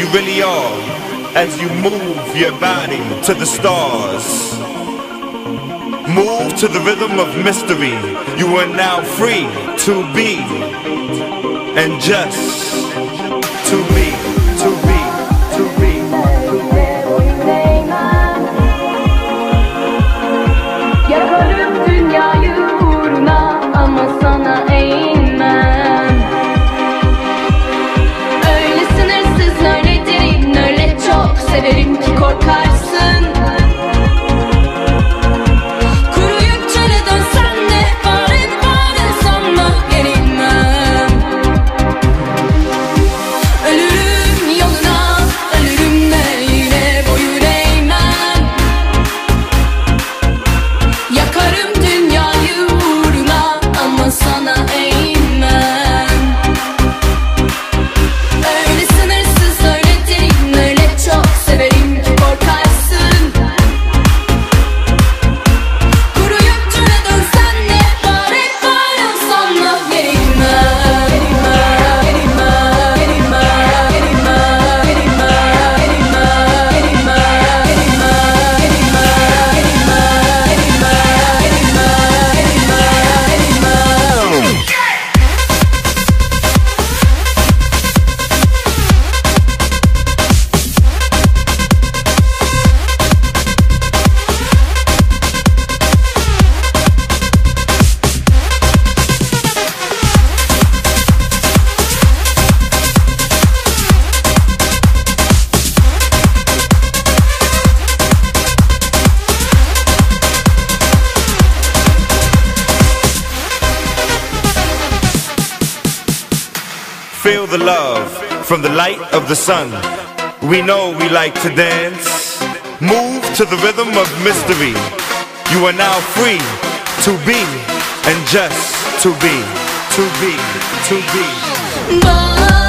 you really are as you move your body to the stars. Move to the rhythm of mystery. You are now free to be and just to be, to be, to be, to be. Yakarım dünyayı uğruna ama sana eğilmem. Öyle sınırsız, öyle derin, öyle çok severim ki korkarsın. Kuruyup çöle dönsen de bağırıp bağırırsam da gerilmem. Ölürüm yoluna, ölürüm de yine boyun eğmem. Yakarım dünyayı uğruna ama sana eğilmem. Öyle sınırsız, öyle derin, öyle çok severim ki korkarsın. Kuruyup çöle dönsen de bağırıp bağırırsam da gerilmem. Gerilmem, gerilmem, gerilmem, gerilmem, gerilmem, gerilmem, Feel the love from the light of the sun. We know we like to dance. Move to the rhythm of mystery. You are now free to be and just to be, to be, to be.